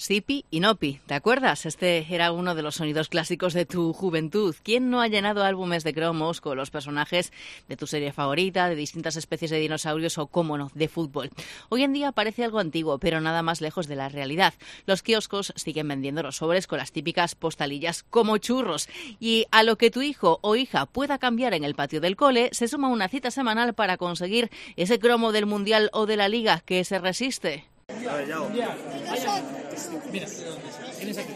Sipi y Nopi, ¿te acuerdas? Este era uno de los sonidos clásicos de tu juventud. ¿Quién no ha llenado álbumes de cromos con los personajes de tu serie favorita, de distintas especies de dinosaurios o, cómo no, de fútbol? Hoy en día parece algo antiguo, pero nada más lejos de la realidad. Los kioscos siguen vendiendo los sobres con las típicas postalillas como churros. Y a lo que tu hijo o hija pueda cambiar en el patio del cole, se suma una cita semanal para conseguir ese cromo del Mundial o de la Liga que se resiste. Mira, tienes aquí.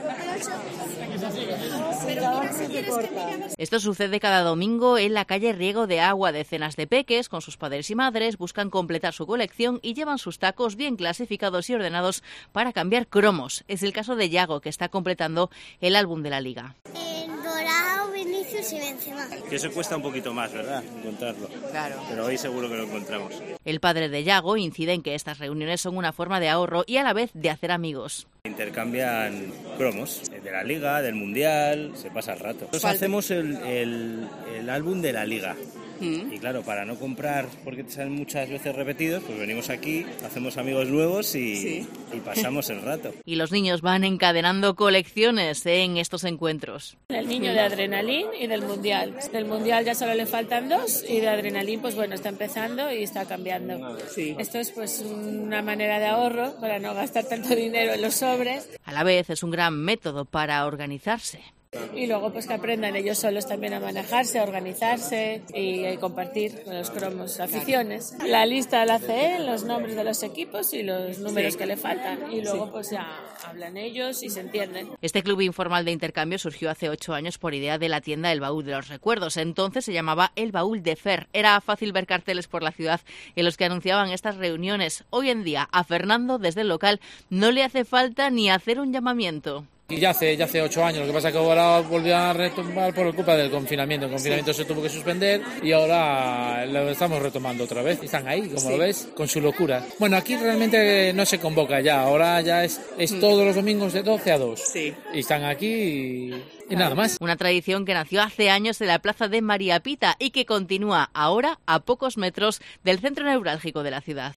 Esto sucede cada domingo en la calle Riego de Agua. Decenas de peques, con sus padres y madres, buscan completar su colección y llevan sus tacos bien clasificados y ordenados para cambiar cromos. Es el caso de Yago, que está completando el álbum de la Liga. Dorado, Vinicius y Benzema. Que eso cuesta un poquito más, ¿verdad? Encontrarlo. Claro. Pero hoy seguro que lo encontramos. El padre de Yago incide en que estas reuniones son una forma de ahorro y a la vez de hacer amigos. Intercambian cromos de la Liga, del Mundial, se pasa el rato. Nosotros hacemos el álbum de la Liga. Y claro, para no comprar, porque te salen muchas veces repetidos, pues venimos aquí, hacemos amigos nuevos y pasamos el rato. Y los niños van encadenando colecciones en estos encuentros. El niño de Adrenalín y del Mundial. Del Mundial ya solo le faltan 2 y de Adrenalín, pues bueno, está empezando y está cambiando. Sí. Esto es pues una manera de ahorro para no gastar tanto dinero en los sobres. A la vez es un gran método para organizarse. Y luego pues que aprendan ellos solos también a manejarse, a organizarse y a compartir con los cromos aficiones. La lista la hace él, los nombres de los equipos y los números que le faltan y luego pues ya hablan ellos y se entienden. Este club informal de intercambio surgió hace 8 años por idea de la tienda El Baúl de los Recuerdos. Entonces se llamaba El Baúl de Fer. Era fácil ver carteles por la ciudad en los que anunciaban estas reuniones. Hoy en día a Fernando desde el local no le hace falta ni hacer un llamamiento. Y ya hace 8 años, lo que pasa es que ahora volvió a retomar por culpa del confinamiento. El confinamiento se tuvo que suspender y ahora lo estamos retomando otra vez. Están ahí, como lo ves, con su locura. Bueno, aquí realmente no se convoca ya, ahora ya es todos los domingos de 12 a 2. Sí. Y están aquí y nada más. Una tradición que nació hace años en la plaza de María Pita y que continúa ahora a pocos metros del centro neurálgico de la ciudad.